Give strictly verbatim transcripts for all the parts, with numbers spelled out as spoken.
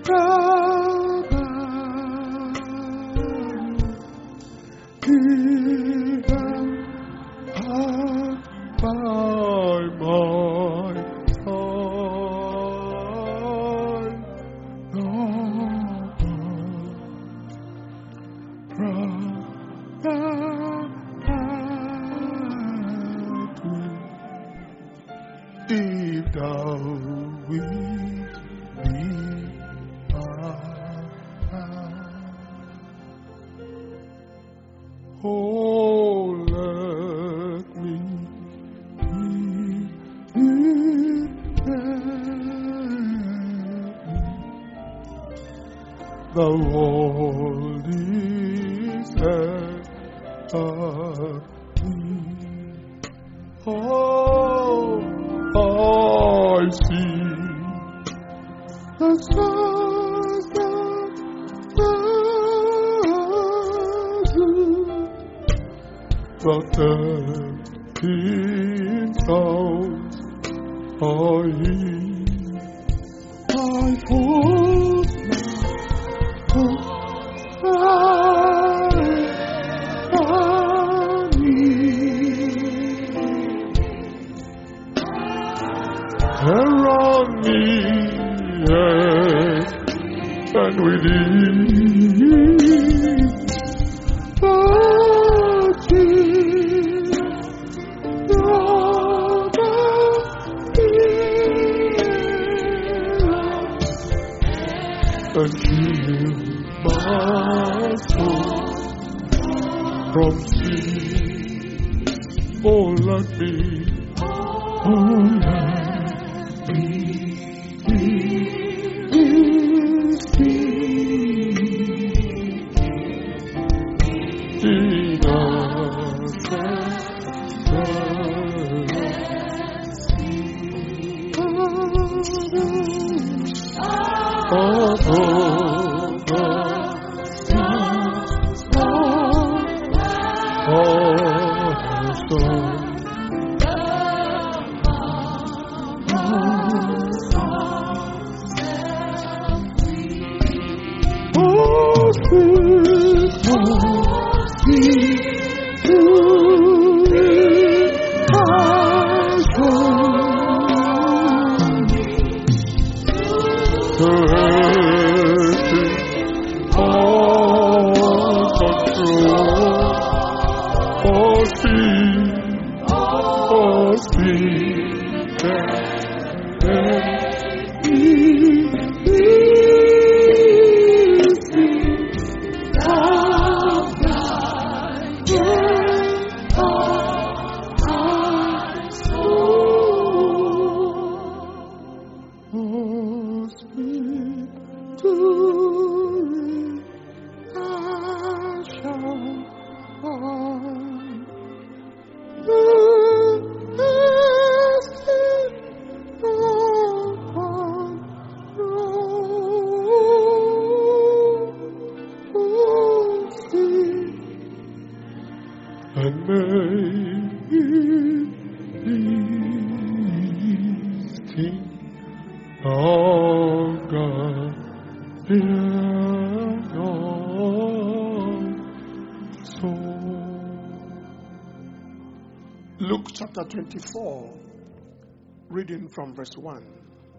The world is ever oh, I see the stars that dazzle, the thirteen sounds I hear. I hold around me, yes, and within the tears of the and heal my soul from sin. Oh, let me, oh, let me be in oh, oh, Luke chapter twenty-four, reading from verse one.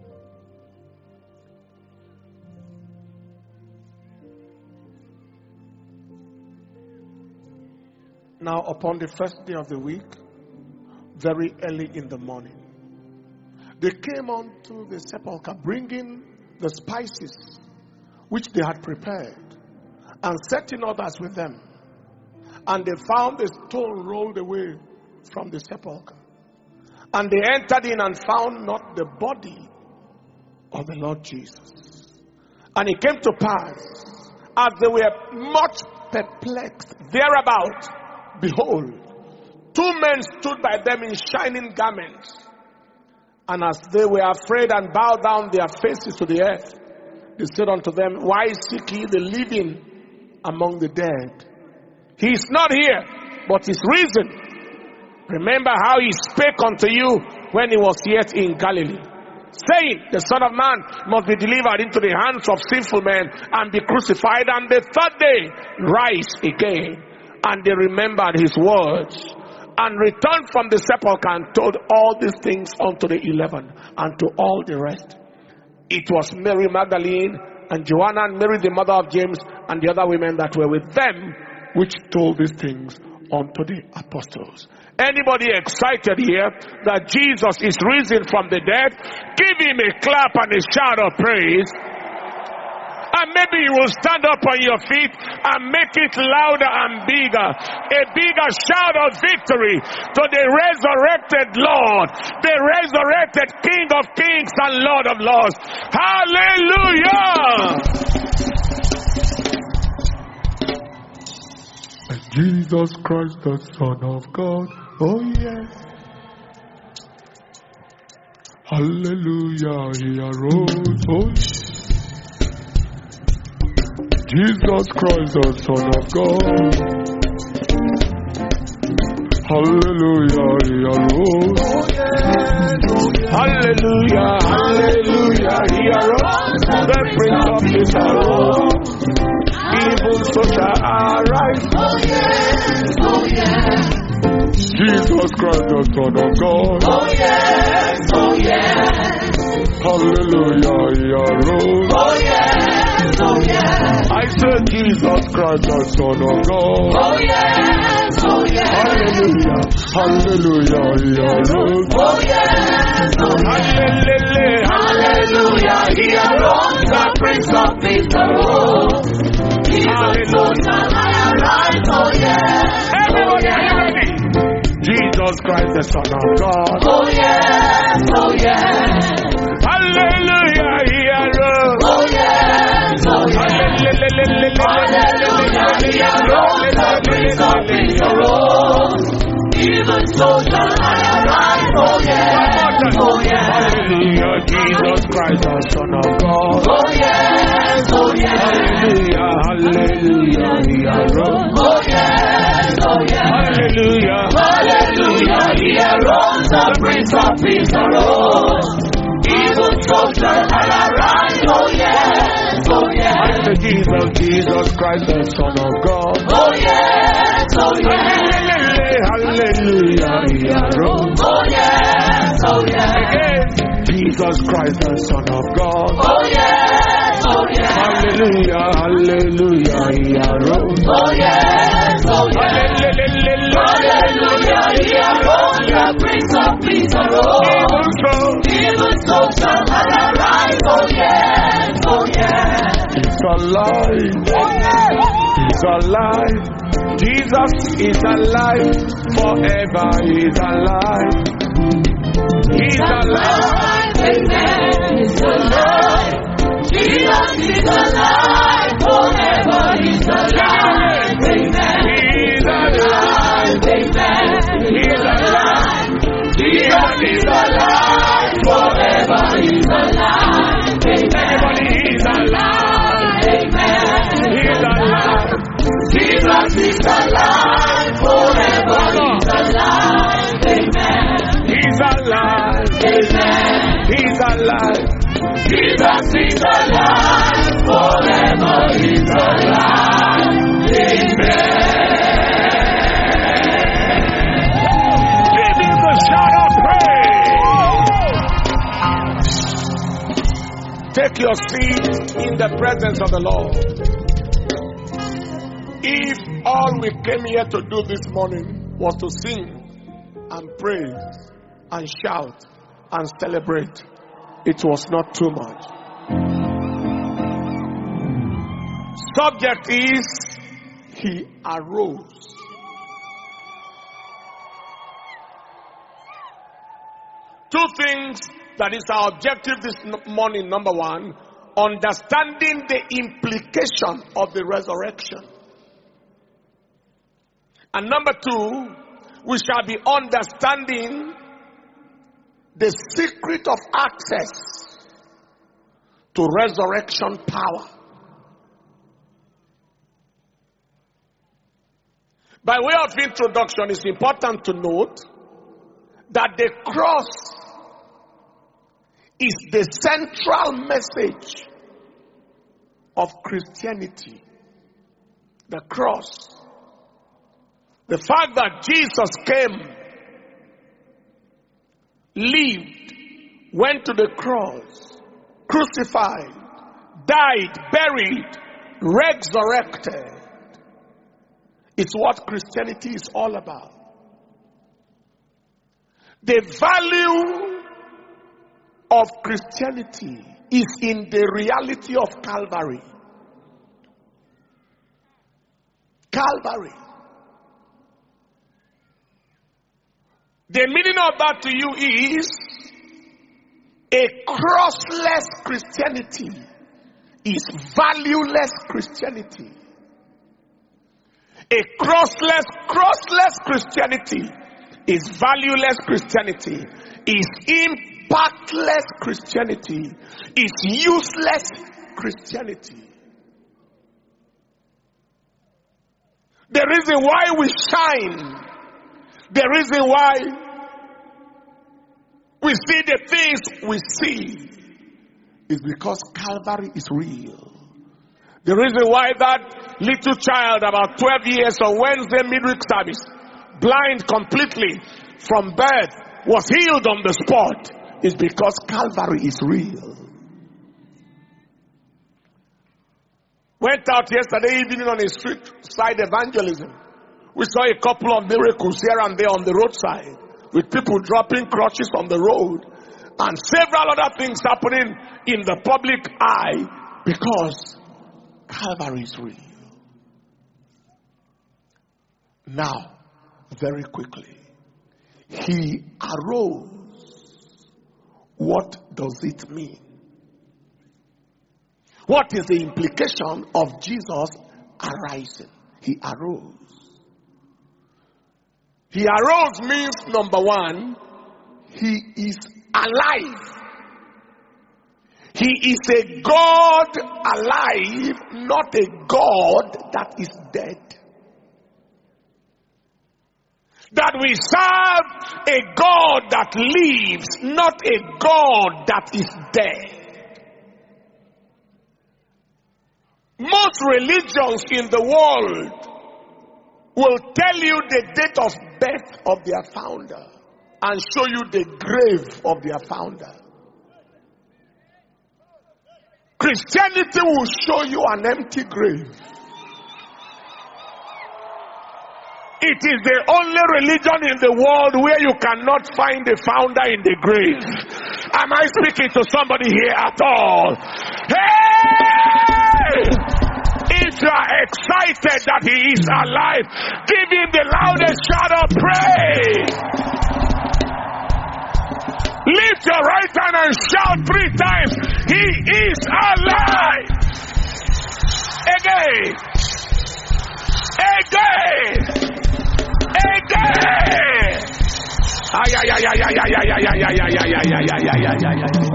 Now upon the first day of the week, very early in the morning, they came unto the sepulchre, bringing the spices which they had prepared, and setting others with them. And they found a stone rolled away from the sepulchre. And they entered in and found not the body of the Lord Jesus. And it came to pass, as they were much perplexed thereabout, behold, two men stood by them in shining garments. And as they were afraid and bowed down their faces to the earth, they said unto them, Why seek ye the living among the dead? He is not here, but is risen. Remember how he spake unto you when he was yet in Galilee. saying, the Son of Man must be delivered into the hands of sinful men and be crucified, and the third day rise again. And they remembered his words, and returned from the sepulchre, and told all these things unto the eleven, and to all the rest. It was Mary Magdalene, and Joanna, and Mary the mother of James, and the other women that were with them, which told these things unto the apostles. Anybody excited here that Jesus is risen from the dead? Give him a clap and a shout of praise. And maybe you will stand up on your feet and make it louder and bigger. A bigger shout of victory to the resurrected Lord, the resurrected King of Kings and Lord of Lords. Hallelujah! And Jesus Christ, the Son of God. Oh yes. Hallelujah, he arose. Oh yes. Jesus Christ, the Son of God. Hallelujah, he arose. Oh, yes. Hallelujah, hallelujah, he arose. The Prince of Peace arose. Even so shall arise. Oh yes, oh yes. Jesus Christ, the Son of God. Oh yes, oh yes. Hallelujah, he arose. Oh yes, oh yes. I said Jesus Christ, the Son of God. Oh yes, oh yes. Hallelujah, hallelujah, he arose. Oh yes, oh yes. Hallelujah, Hallelujah, he arose. The Prince of Peace arose. Even so shall I arise. Oh yes. everybody, are you ready? Jesus Christ, the Son of God. Oh yes, oh yes. Hallelujah, he arose. Oh yes, oh yes. Hallelujah, he arose. The Prince of Peace arose. Even so shall I arise. Oh yes, oh yes. Hallelujah, Jesus Christ, the Son of God. Oh yes, oh yes. Hallelujah, hallelujah, he arose. Oh yes, oh yes. Hallelujah, Hallelujah, he arose. The Prince of Peace arose. Even so shall I arise. Oh yes, oh yes. I say Jesus, Jesus Christ, the Son of God. Oh yes, oh yes. Hallelujah, he arose. Oh yes, oh yes. Again, Jesus Christ, the Son of God. Oh yes, oh yes. Hallelujah, hallelujah, he arose. Oh yes, oh yes. Hallelujah, he arose. The Prince of Peace arose. Even so shall I arise. Oh yes, oh yes. He's alive. He's alive. Jesus is alive. Forever he's alive. He's alive. Amen. He's alive. Jesus is alive. Forever he's alive. Amen. He's alive. Amen. He's alive. Jesus is alive. Forever he's alive. Amen. He's alive. Amen. He's alive. Jesus is alive. Forever he's alive. Amen. He's alive. Amen. He's alive. Jesus is alive. Forever he's alive. Amen. Give him the shout of praise. Take your seat in the presence of the Lord. If all we came here to do this morning was to sing and praise and shout and celebrate, it was not too much. Subject is, he arose. Two things that is our objective this morning. Number one, understanding the implication of the resurrection. And number two, we shall be understanding the secret of access to resurrection power. By way of introduction, it's important to note that the cross is the central message of Christianity. The cross. The fact that Jesus came, lived, went to the cross, crucified, died, buried, resurrected. It's what Christianity is all about. The value of Christianity is in the reality of Calvary. Calvary. The meaning of that to you is a crossless Christianity is valueless Christianity. A crossless, crossless Christianity is valueless Christianity, is impactless Christianity, is useless Christianity. The reason why we shine, the reason why we see the things we see is because Calvary is real. The reason why that little child about twelve years on Wednesday midweek service, blind completely from birth, was healed on the spot is because Calvary is real. Went out yesterday evening on a street side evangelism. We saw a couple of miracles here and there on the roadside, with people dropping crutches on the road and several other things happening in the public eye because Calvary is real. Now, very quickly, he arose. What does it mean? What is the implication of Jesus arising? He arose. He arose means, number one, he is alive. He is a God alive, not a God that is dead. That we serve a God that lives, not a God that is dead. Most religions in the world will tell you the date of birth of their founder and show you the grave of their founder. Christianity will show you an empty grave. It is the only religion in the world where you cannot find the founder in the grave. Am I speaking to somebody here at all? Hey! If you are excited that he is alive, give him the loudest shout of praise. Lift your right hand and shout three times. He is alive. Again. Again. Again. Ay, ay, ay, ay, ay, ay, ay, ay, ay, ay, ay, ay, ay, ay, ay.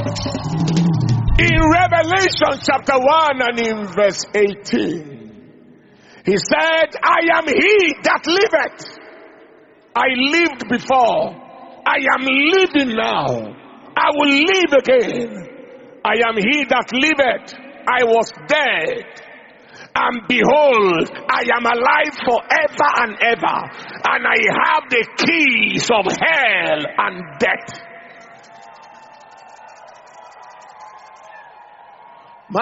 In Revelation chapter one and in verse eighteen, he said, I am he that liveth. I lived before. I am living now. I will live again. I am he that liveth. I was dead. And behold, I am alive forever and ever. And I have the keys of hell and death. I,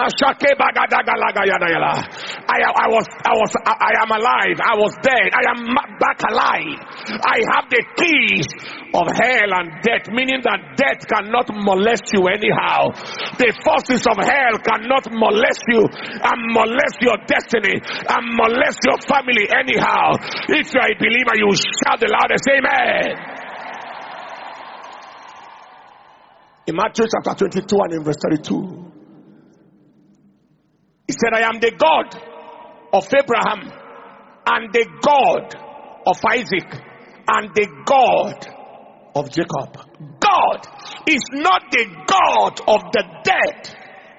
I was, I was, I am alive. I was dead. I am back alive. I have the keys of hell and death, meaning that death cannot molest you anyhow. The forces of hell cannot molest you and molest your destiny and molest your family anyhow. If you are a believer, you shout the loudest amen. In Matthew chapter twenty-two and in verse thirty-two, he said, I am the God of Abraham and the God of Isaac and the God of Jacob. God is not the God of the dead,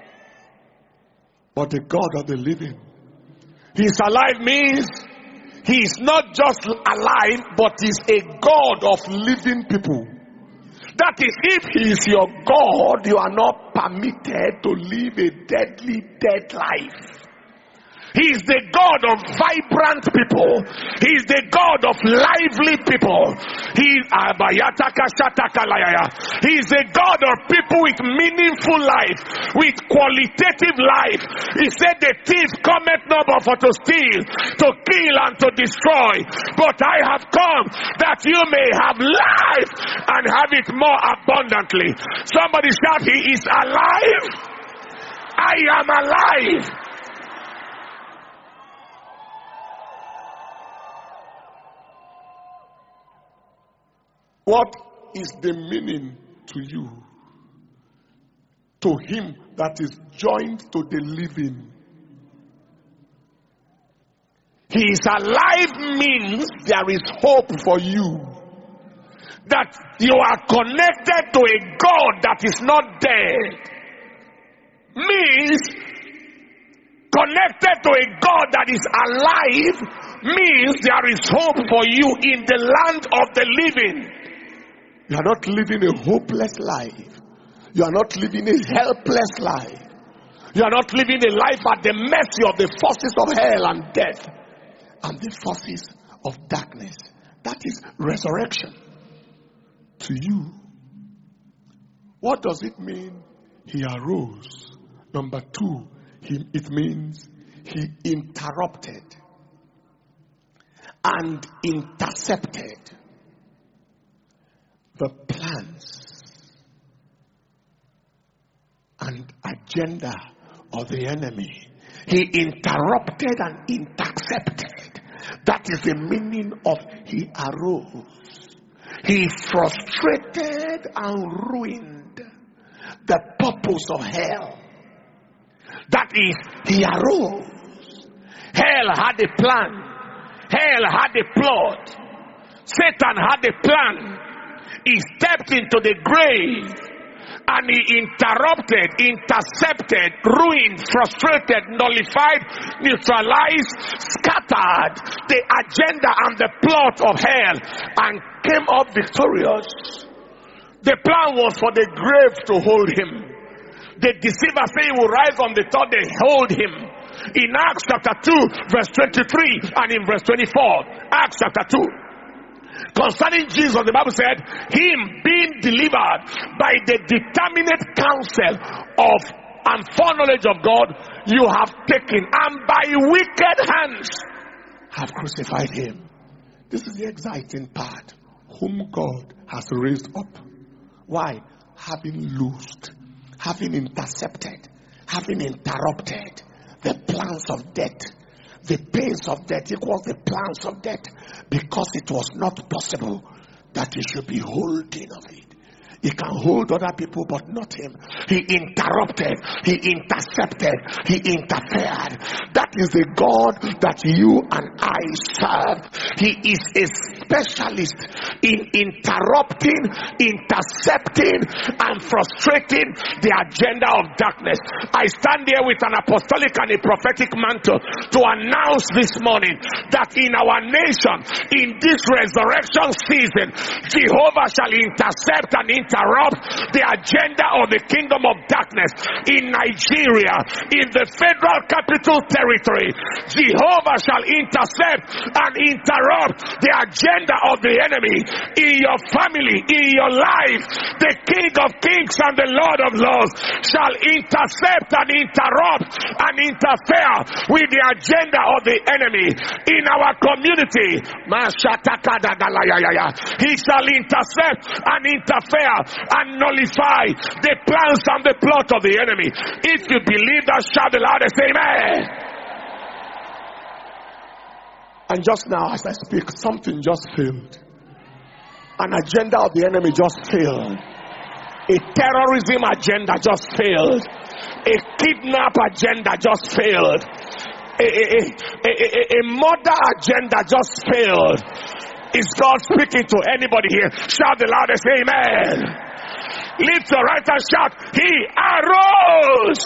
but the God of the living. He is alive means he is not just alive, but is a God of living people. That is, if he is your God, you are not permitted to live a deadly dead life. He is the God of vibrant people. He is the God of lively people. He is He is the God of people with meaningful life, with qualitative life. He said, the thief cometh not but for to steal, to kill, and to destroy. But I have come that you may have life and have it more abundantly. Somebody shout, he is alive. I am alive. What is the meaning to you? To him that is joined to the living. He is alive means there is hope for you. That you are connected to a God that is not dead. Means connected to a God that is alive means there is hope for you in the land of the living. You are not living a hopeless life. You are not living a helpless life. You are not living a life at the mercy of the forces of hell and death and the forces of darkness. That is resurrection to you. What does it mean? He arose. Number two, he, it means he interrupted and intercepted the plans and agenda of the enemy. He interrupted and intercepted. That is the meaning of he arose. He frustrated and ruined the purpose of hell. That is, he arose. Hell had a plan. Hell had a plot. Satan had a plan. He stepped into the grave and he interrupted, intercepted, ruined, frustrated, nullified, neutralized, scattered the agenda and the plot of hell and came up victorious. The plan was for the grave to hold him. The deceiver said he will rise on the third day, hold him. In Acts chapter two, verse twenty-three and in verse twenty-four, Acts chapter two. Concerning Jesus, the Bible said, him being delivered by the determinate counsel of and foreknowledge of God, you have taken, and by wicked hands have crucified him. This is the exciting part. Whom God has raised up. Why? Having loosed, having intercepted, having interrupted the plans of death. The pains of death equals the plans of death, because it was not possible that he should be holding of it. He can hold other people, but not him. He interrupted, he intercepted, he interfered. That is the God that you and I serve. He is a specialist in interrupting, intercepting, and frustrating the agenda of darkness. I stand here with an apostolic and a prophetic mantle to announce this morning that in our nation, in this resurrection season, Jehovah shall intercept and interrupt interrupt the agenda of the kingdom of darkness in Nigeria, in the federal capital territory. Jehovah shall intercept and interrupt the agenda of the enemy in your family, in your life. The King of Kings and the Lord of Lords shall intercept and interrupt and interfere with the agenda of the enemy in our community. He shall intercept and interfere and nullify the plans and the plot of the enemy. If you believe that, shout the loudest amen. And just now as I speak, something just failed. An agenda of the enemy just failed. A terrorism agenda just failed. A kidnap agenda just failed. A, a, a, a, a murder agenda just failed. Is God speaking to anybody here? Shout the loudest amen. Lift your right hand, shout, he arose.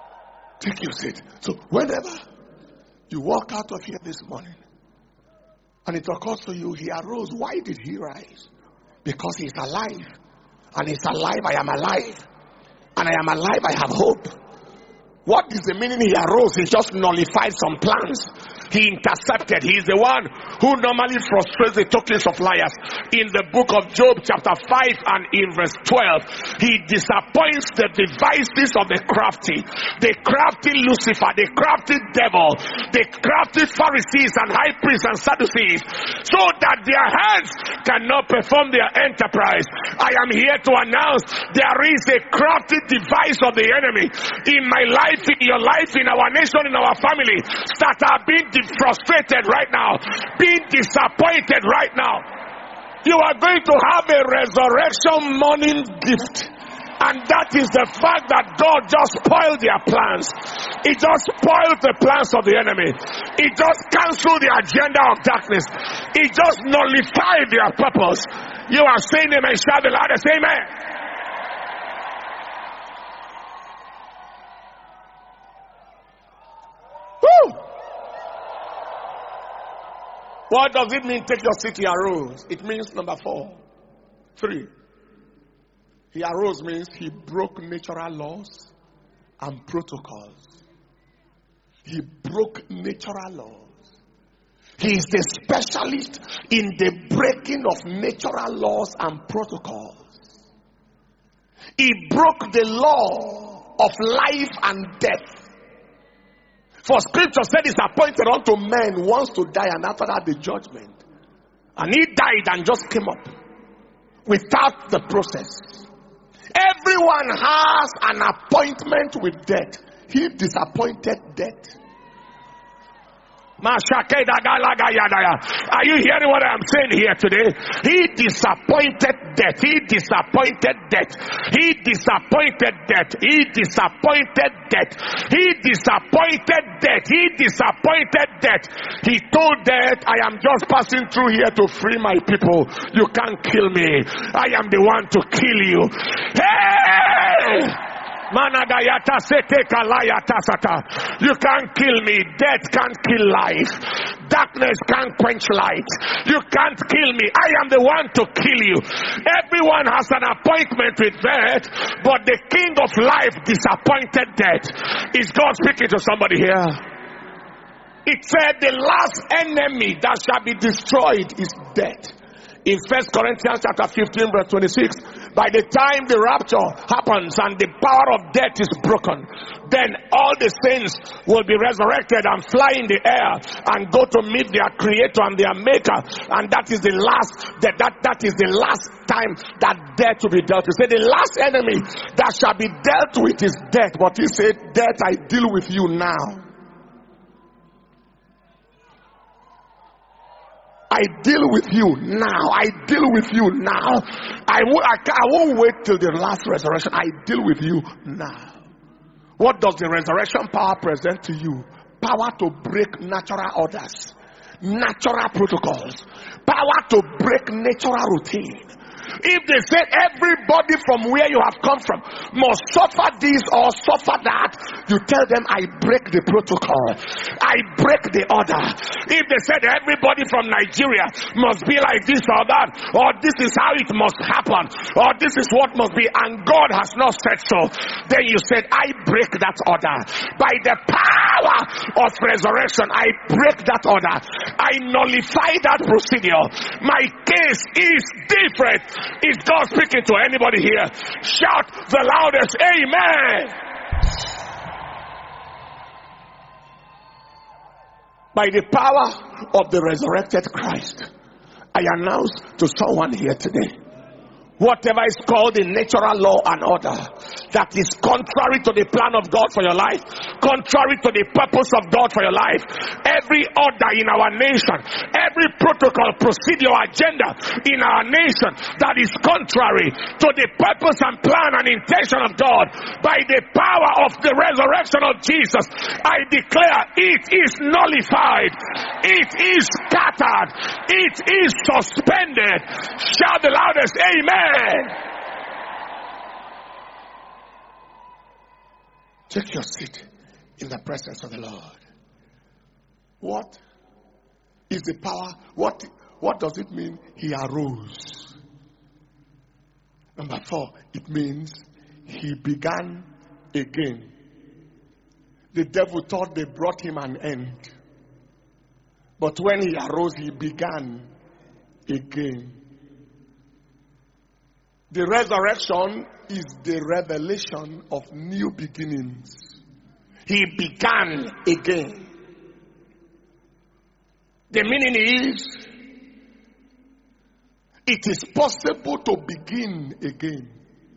Take your seat. So whenever you walk out of here this morning, And it occurs to you, he arose. Why did he rise? Because he's alive. And he's alive, I am alive. And I am alive, I have hope. What is the meaning he arose? He just nullified some plans. He intercepted. He is the one who normally frustrates the tokens of liars. In the book of Job chapter five and in verse twelve, he disappoints the devices of the crafty. The crafty Lucifer, the crafty devil, the crafty Pharisees and high priests and Sadducees, so that their hands cannot perform their enterprise. I am here to announce there is a crafty device of the enemy in my life, in your life, in our nation, in our family, that are being frustrated right now, being disappointed right now. You are going to have a resurrection morning gift, and that is the fact that God just spoiled their plans. He just spoiled the plans of the enemy. He just canceled the agenda of darkness. He just nullified their purpose. You are saying amen. Shout the loudest amen. Woo! What does it mean, take your seat, he arose? It means number four. Three. He arose means he broke natural laws and protocols. He broke natural laws. He is the specialist in the breaking of natural laws and protocols. He broke the law of life and death. For scripture said it's appointed unto men once to die and after that the judgment. And he died and just came up without the process. Everyone has an appointment with death. He disappointed death. Are you hearing what I'm saying here today? He disappointed death. He disappointed death. He disappointed death. He disappointed death. He disappointed death. He disappointed death. He told death, I am just passing through here to free my people. You can't kill me. I am the one to kill you. Hey! Managayata sete kalayata sata. You can't kill me. Death can't kill life. Darkness can't quench light. You can't kill me. I am the one to kill you. Everyone has an appointment with death, but the king of life disappointed death. Is God speaking to somebody here? It said the last enemy that shall be destroyed is death. In First Corinthians chapter fifteen verse twenty-six, by the time the rapture happens and the power of death is broken, then all the saints will be resurrected and fly in the air and go to meet their creator and their maker. And that is the last, that, that, that is the last time that death will be dealt with. He said the last enemy that shall be dealt with is death. But he said, death, I deal with you now. I deal with you now. I deal with you now. I, w- I, I won't wait till the last resurrection. I deal with you now. What does the resurrection power present to you? Power to break natural orders, natural protocols, power to break natural routine. If they say everybody from where you have come from must suffer this or suffer that, you tell them, I break the protocol. I break the order. If they said everybody from Nigeria must be like this or that, or this is how it must happen, or this is what must be, and God has not said so, then you said, I break that order. By the power of resurrection, I break that order. I nullify that procedure. My case is different. Is God speaking to anybody here? Shout the loudest, amen. By the power of the resurrected Christ, I announce to someone here today, whatever is called the natural law and order that is contrary to the plan of God for your life, contrary to the purpose of God for your life, every order in our nation, every protocol, procedure, agenda in our nation that is contrary to the purpose and plan and intention of God, by the power of the resurrection of Jesus, I declare it is nullified, it is scattered, it is suspended. Shout the loudest, amen. Take your seat in the presence of the Lord. What is the power. What, what does it mean? He arose. Number four, it means he began again. The devil thought they brought him an end. But when he arose, he began again. The resurrection is the revelation of new beginnings. He began again. The meaning is, it is possible to begin again.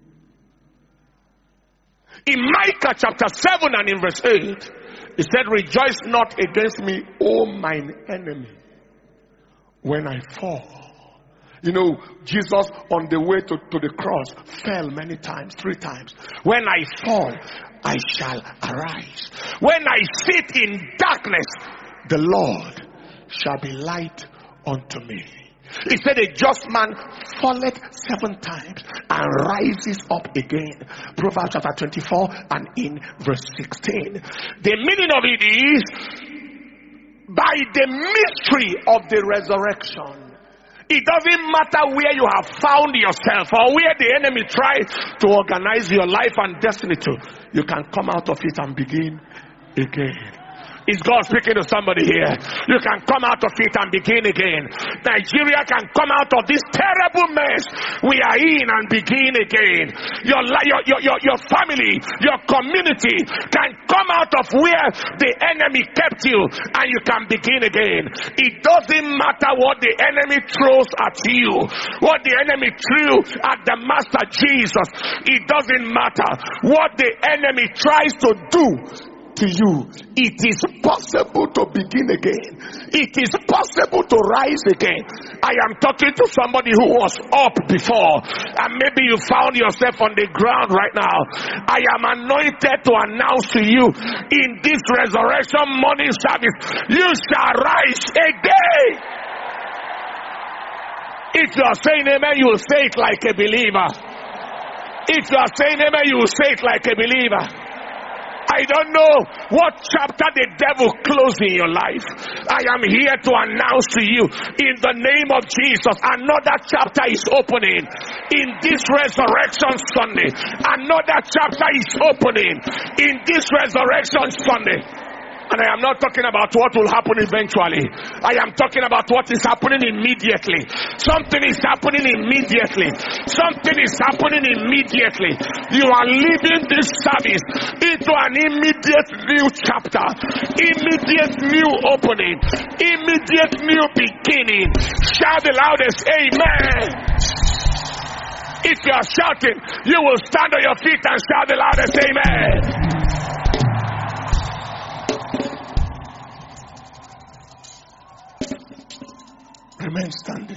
In Micah chapter seven and in verse eight, it said, rejoice not against me, O mine enemy, when I fall. You know, Jesus on the way to, to the cross fell many times, three times. When I fall, I shall arise. When I sit in darkness, the Lord shall be light unto me. He said, a just man falleth seven times and rises up again. Proverbs chapter twenty-four and in verse sixteen. The meaning of it is, by the mystery of the resurrection, it doesn't matter where you have found yourself or where the enemy tries to organize your life and destiny to, you can come out of it and begin again. Is God speaking to somebody here? You can come out of it and begin again. Nigeria can come out of this terrible mess we are in and begin again. Your, your, your, your, your family, your community can come out of where the enemy kept you and you can begin again. It doesn't matter what the enemy throws at you, what the enemy threw at the Master Jesus. It doesn't matter what the enemy tries to do to you. It is possible to begin again. It is possible to rise again. I am talking to somebody who was up before and maybe you found yourself on the ground right now. I am anointed to announce to you in this resurrection morning service, you shall rise again. If you are saying amen, you will say it like a believer. If you are saying amen, you will say it like a believer. I don't know what chapter the devil closed in your life. I am here to announce to you in the name of Jesus, another chapter is opening in this resurrection Sunday. Another chapter is opening in this resurrection Sunday. And I am not talking about what will happen eventually. I am talking about what is happening immediately. Something is happening immediately. Something is happening immediately. You are leaving this service into an immediate new chapter. Immediate new opening. Immediate new beginning. Shout the loudest, amen. If you are shouting, you will stand on your feet and shout the loudest, amen. Remain standing.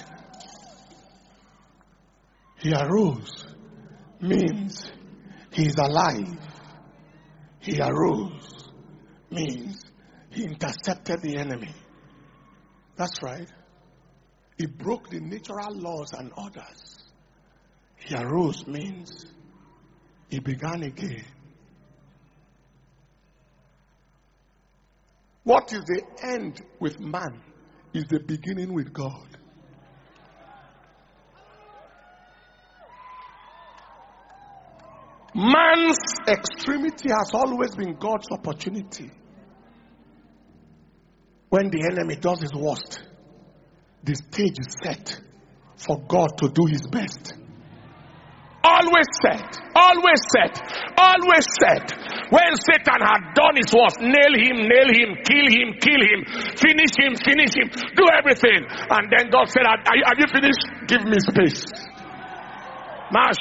He arose means he is alive. He arose means he intercepted the enemy. That's right. He broke the natural laws and orders. He arose means he began again. What is the end with man is the beginning with God. Man's extremity has always been God's opportunity. When the enemy does his worst, the stage is set for God to do his best. Always set, always set, always set. When Satan had done his worst, nail him, nail him, kill him, kill him, finish him, finish him, do everything. And then God said, are you, have you finished? Give me space. Have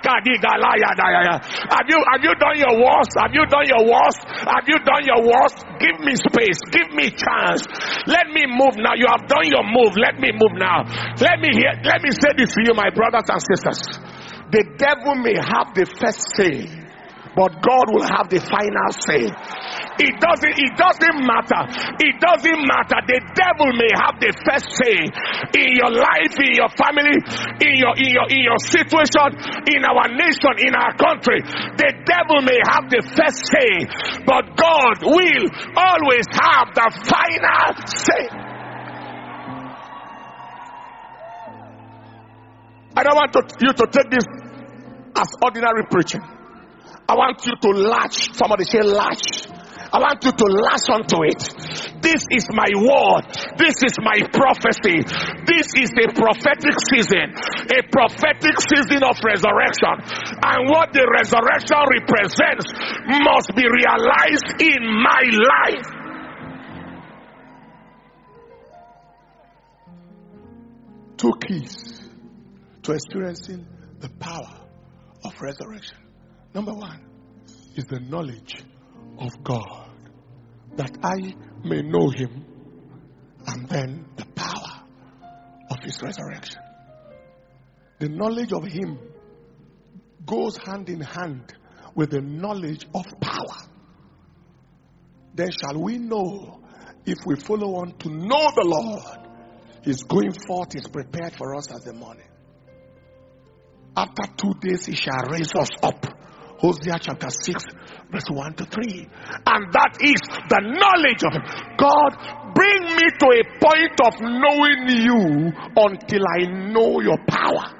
you, have you done your worst? Have you done your worst? Have you done your worst? Give me space. Give me chance. Let me move now. You have done your move. Let me move now. Let me hear. Let me say this to you, my brothers and sisters. The devil may have the first say, but God will have the final say. It doesn't, it doesn't matter. It doesn't matter. The devil may have the first say in your life, in your family, in your, in your, in your situation, in our nation, in our country. The devil may have the first say, but God will always have the final say. I don't want to, you to take this as ordinary preaching. I want you to latch. Somebody say latch. I want you to latch onto it. This is my word. This is my prophecy. This is a prophetic season. A prophetic season of resurrection. And what the resurrection represents must be realized in my life. Two keys to experiencing the power of resurrection. Number one is the knowledge of God, that I may know him, and then the power of his resurrection. The knowledge of him goes hand in hand with the knowledge of power. Then shall we know, if we follow on to know the Lord, his going forth is prepared for us as the morning. After two days he shall raise us up. Hosea chapter six, verse one to three. And that is the knowledge of him. God, bring me to a point of knowing you until I know your power.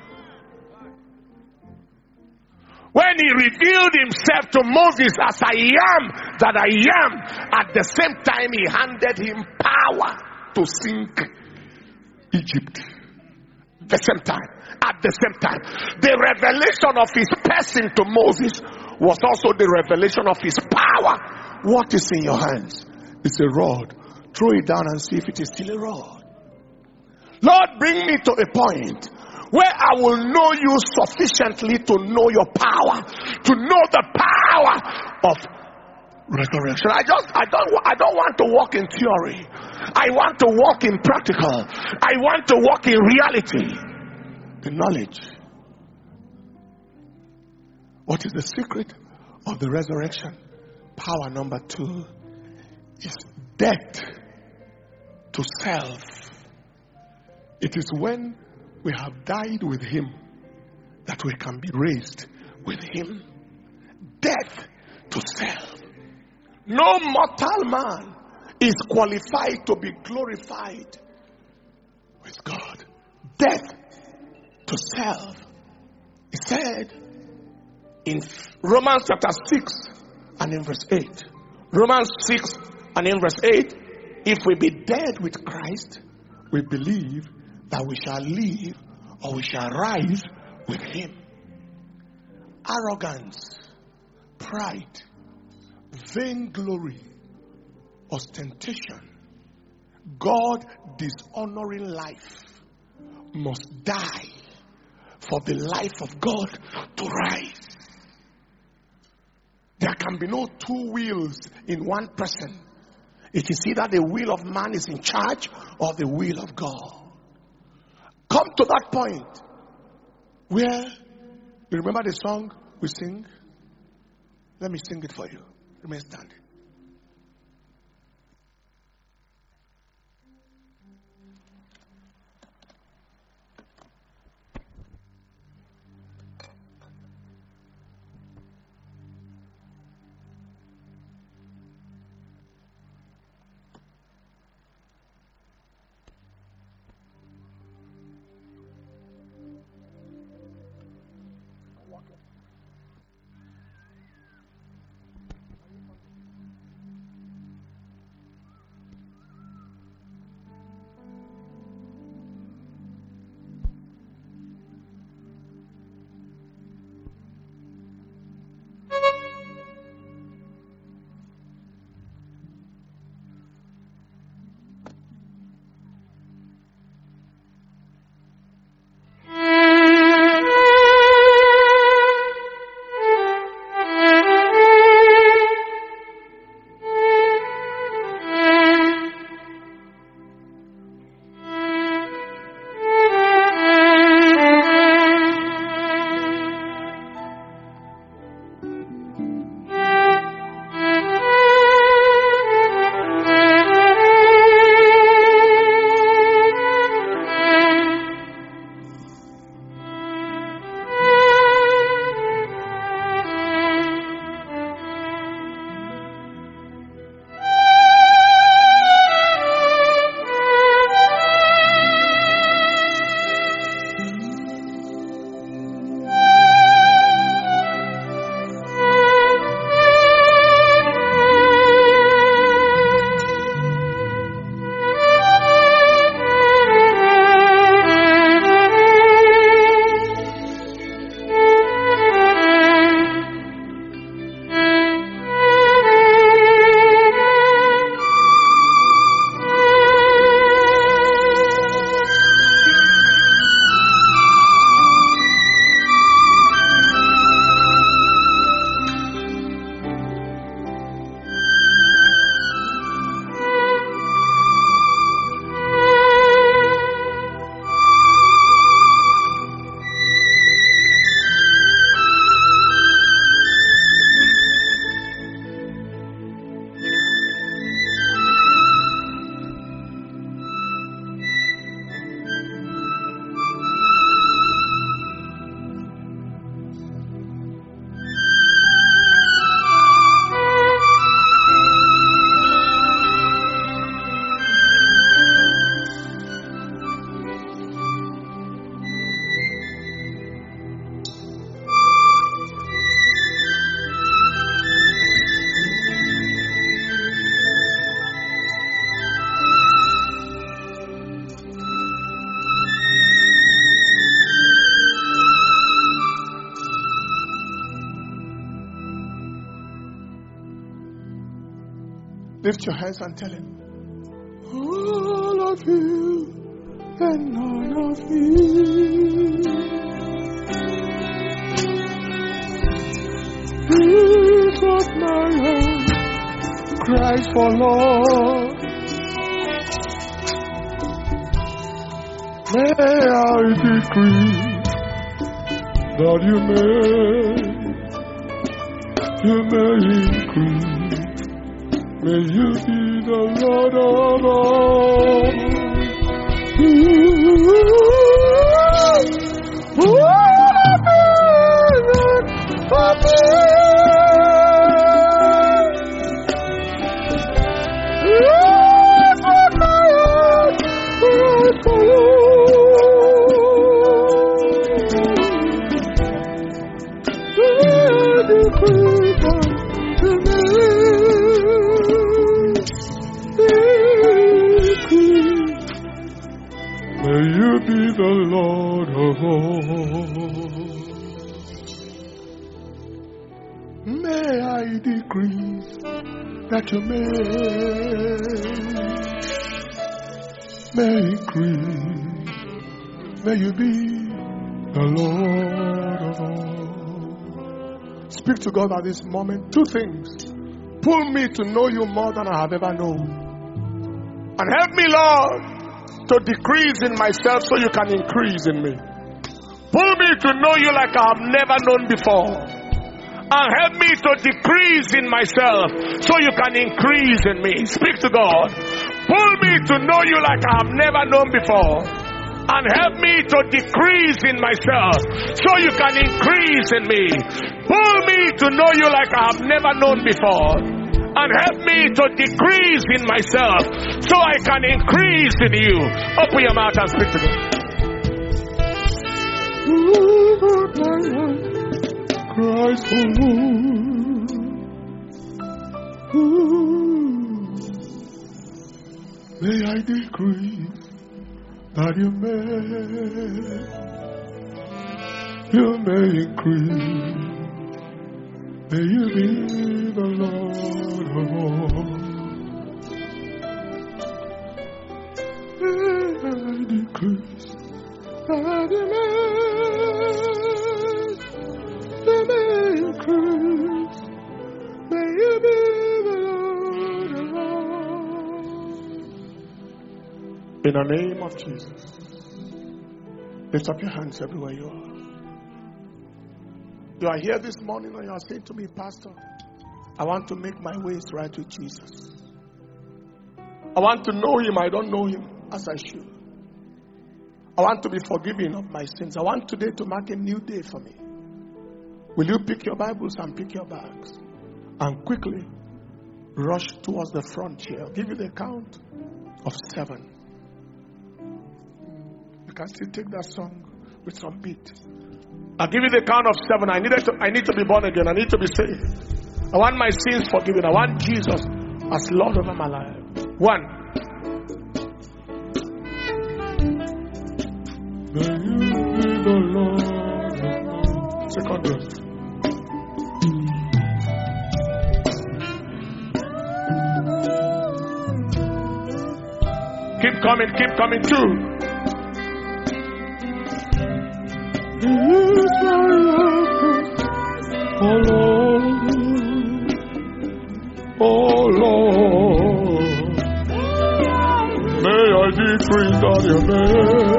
When he revealed himself to Moses as I am that I am, at the same time he handed him power to sink Egypt. The same time. At the same time, the revelation of his person to Moses was also the revelation of his power. What is in your hands? It's a rod. Throw it down and see if it is still a rod. Lord, bring me to a point where I will know you sufficiently to know your power, to know the power of resurrection. I just, I don't, I don't want to walk in theory. I want to walk in practical. I want to walk in reality. The knowledge. What is the secret of the resurrection? Power number two is death to self. It is when we have died with him that we can be raised with him. Death to self. No mortal man is qualified to be glorified with God. Death to self. He said in Romans chapter six and in verse eight. Romans six and in verse eight. If we be dead with Christ, we believe that we shall live or we shall rise with him. Arrogance, pride, vainglory, ostentation, God dishonoring life must die for the life of God to rise. There can be no two wills in one person. It is either the will of man is in charge or the will of God. Come to that point where, you remember the song we sing? Let me sing it for you. Remain standing. Lift your hands and tell him, all of you and none of you. Here's what my heart cries for, Lord. May I decree that you may, you may increase. May you be the Lord of all. Ooh, ooh, for me. May you be the Lord of all. May I decrease that you may, may increase. May you be the Lord of all. Speak to God at this moment. Two things. Pull me to know you more than I have ever known. And help me, Lord, to decrease in myself so you can increase in me. Pull me to know you like I have never known before. And help me to decrease in myself so you can increase in me. Speak to God. Pull me to know you like I have never known before. And help me to decrease in myself so you can increase in me. Pull me to know you like I have never known before. And help me to decrease in myself so I can increase in you. Open your mouth and speak to God. Christ, may I decrease that you may, you may increase. May you be the Lord of all. May I decrease that you may, you may increase. May you be the Lord of all. In the name of Jesus, lift up your hands everywhere you are. You are here this morning and you are saying to me, Pastor, I want to make my ways right with Jesus. I want to know him. I don't know him as I should. I want to be forgiven of my sins. I want today to mark a new day for me. Will you pick your Bibles and pick your bags and quickly rush towards the front here? I'll give you the count of seven. You can still take that song with some beat. I'll give you the count of seven. I need to, I need to be born again. I need to be saved. I want my sins forgiven. I want Jesus as Lord over my life. One. May you be the Lord. Second verse. Keep coming, keep coming. Two. Oh Lord, oh Lord, may I decrease that you may,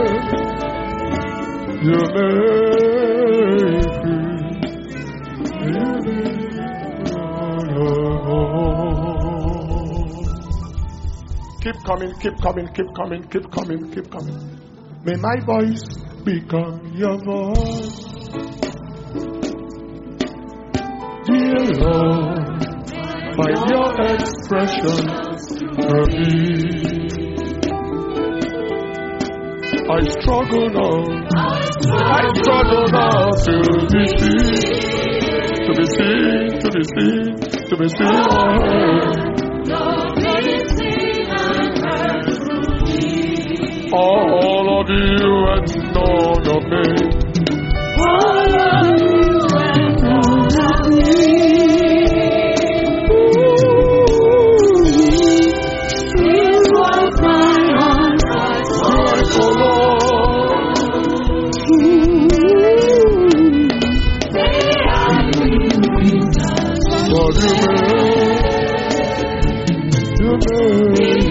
you may increase. Keep coming, keep coming, keep coming, keep coming, keep coming. May my voice become your voice. Dear Lord, find your expression for me. I struggle now, I struggle now to be seen, to be seen, to be seen, to be seen and heard. All of you and none of me. All of you and none of me. May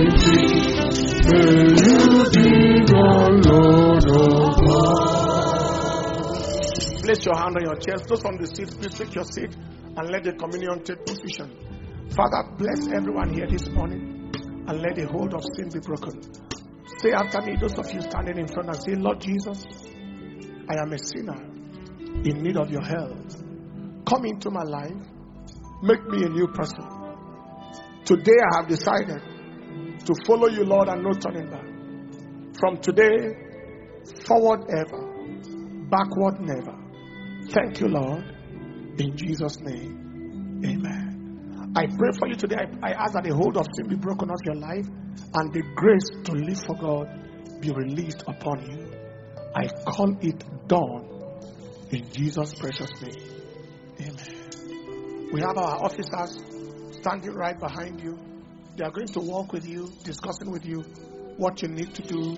you be the Lord of all. Place your hand on your chest. Those on the seat, please take your seat and let the communion take position. Father, bless everyone here this morning and let the hold of sin be broken. Say after me, those of you standing in front, and say, Lord Jesus, I am a sinner in need of your help. Come into my life. Make me a new person. Today I have decided to follow you, Lord, and no turning back. From today, forward ever, backward never. Thank you, Lord. In Jesus' name, amen. I pray for you today. I, I ask that the hold of sin be broken off your life and the grace to live for God be released upon you. I call it done in Jesus' precious name. Amen. We have our officers standing right behind you. They are going to walk with you, discussing with you what you need to do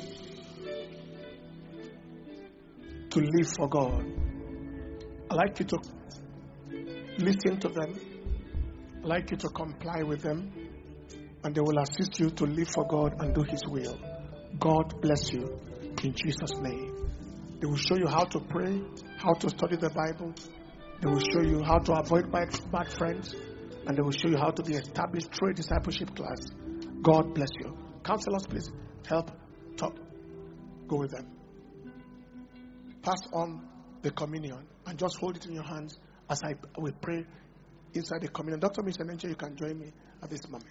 to live for God. I'd like you to listen to them. I'd like you to comply with them, and they will assist you to live for God and do His will. God bless you in Jesus' name. They will show you how to pray, how to study the Bible. They will show you how to avoid bad, bad friends, and they will show you how to be established through a discipleship class. God bless you. Counselors, please help talk. Go with them. Pass on the communion and just hold it in your hands as I will pray inside the communion. Doctor Mister Nenche, you can join me at this moment.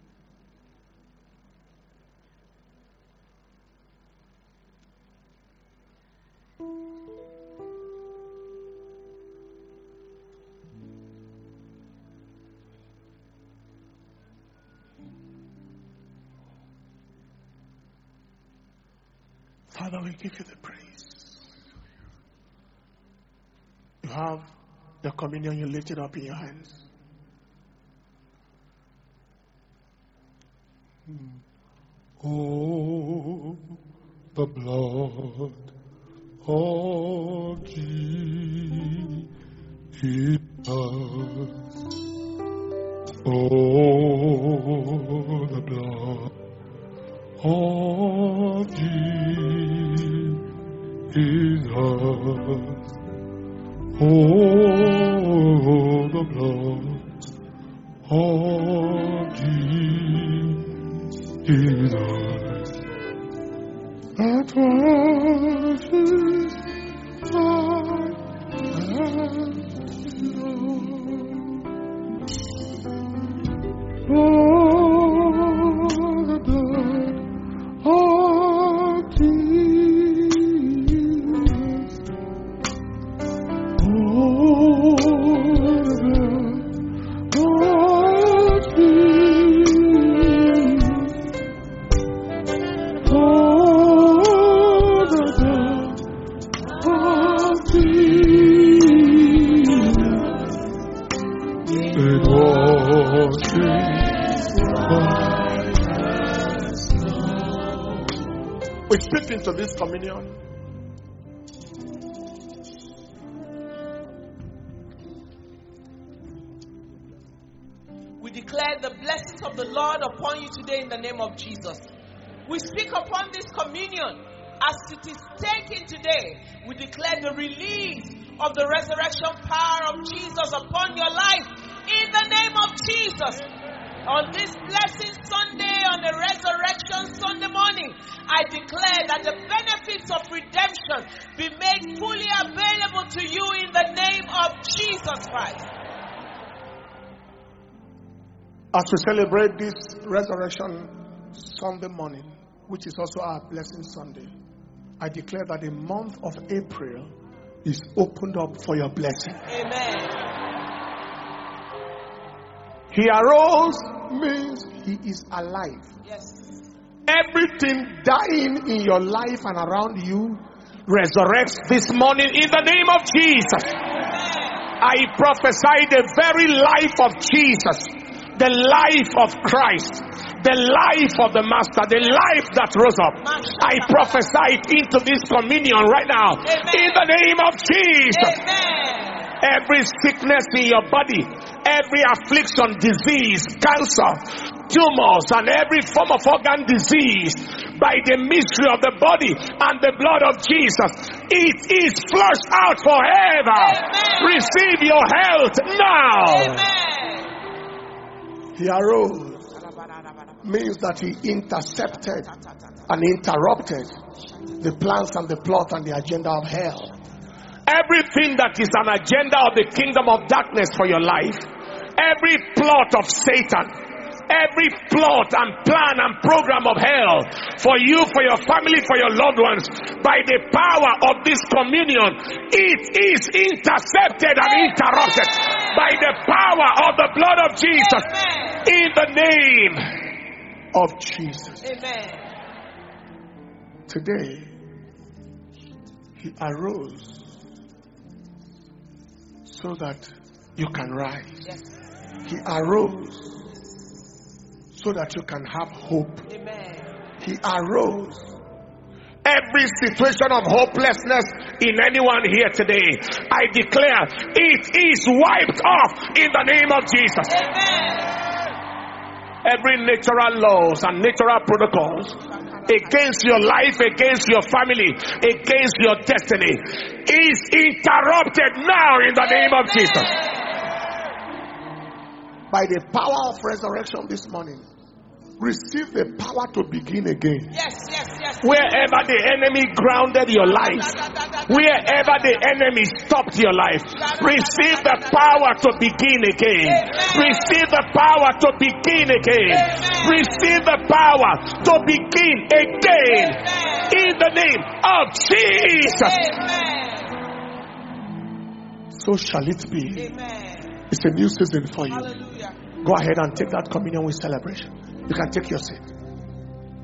Father, we give you the praise. You have the communion, you lift it up in your hands. Oh, the blood of Jesus. Oh, the blood of Jesus. Oh, the blood of Jesus that washes my hands, oh, the blood of Jesus. Oh, the blood of Jesus. Oh, the blood of Jesus. It washes. We speak into this communion. We declare the blessings of the Lord upon you today in the name of Jesus. We speak upon this communion as it is taken today. We declare the release of the resurrection power of Jesus upon your life in the name of Jesus. On this blessing Sunday, on the resurrection Sunday morning, I declare that the benefits of redemption be made fully available to you in the name of Jesus Christ. As we celebrate this resurrection Sunday morning, which is also our blessing Sunday, I declare that the month of April is opened up for your blessing. Amen. He arose means he is alive. Yes. Everything dying in your life and around you resurrects this morning in the name of Jesus. Amen. I prophesy the very life of Jesus, the life of Christ, the life of the Master, the life that rose up. I prophesy it into this communion right now. Amen. In the name of Jesus. Amen. Every sickness in your body, every affliction, disease, cancer, tumors and every form of organ disease by the mystery of the body and the blood of Jesus. It is flushed out forever. Amen. Receive your health now. Amen. He arose means that he intercepted and interrupted the plans and the plot and the agenda of hell. Everything that is an agenda of the kingdom of darkness for your life, every plot of Satan, every plot and plan and program of hell for you, for your family, for your loved ones, by the power of this communion, it is intercepted and interrupted by the power of the blood of Jesus. In the name of Jesus. Amen. Today, he arose so that you can rise. Yes. He arose so that you can have hope. Amen. He arose. Every situation of hopelessness in anyone here today, I declare it is wiped off in the name of Jesus. Amen. Every natural laws and natural protocols against your life, against your family, against your destiny is interrupted now in the name of Jesus. By the power of resurrection this morning, receive the power to begin again. Yes, yes, yes. Wherever the enemy grounded your life, wherever the enemy stopped your life, receive the power to begin again. Receive the power to begin again. Receive the power to begin again. In the name of Jesus. So shall it be. It's a new season for you. Go ahead and take that communion with celebration. You can take your seat.